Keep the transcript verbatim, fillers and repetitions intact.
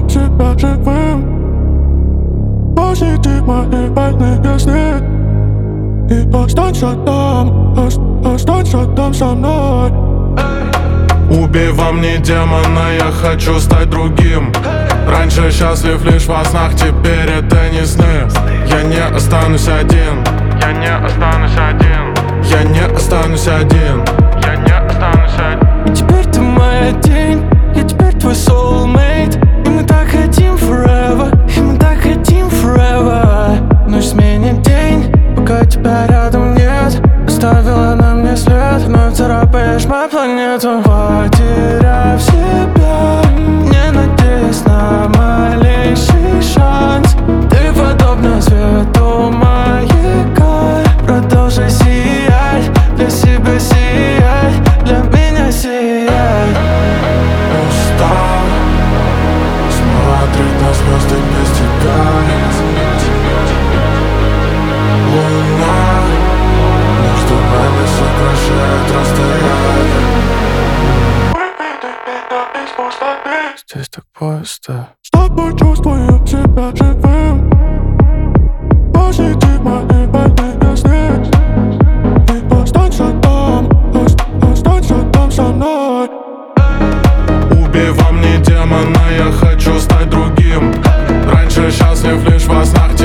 себя живым. Посети мои больные сны и останься там, ост останься там со мной. Убей во мне демона, я хочу стать другим. Раньше счастлив лишь во снах, теперь это не сны. Я не останусь один, я не останусь один, я не останусь один, я не останусь один. Теперь ты моя тень, я теперь твой soulmate. И мы так хотим forever, и мы так хотим forever. Ночь сменит день, пока тебя рядом нет. Оставила на мне след, вновь царапаешь мою планету. Потеряв себя, не надеясь на малейший шанс. Ты подобна свету маяка. Продолжай сиять, для себя сиять, для меня сиять. Устал смотреть на звезды без тебя. Луна между нами сокращает расстояние. Здесь так пусто. С тобой чувствую себя живым. Посети мои больные сны и останься там, ост останься там со мной. Убей во мне демона, я хочу стать другим. Раньше счастлив лишь во снах,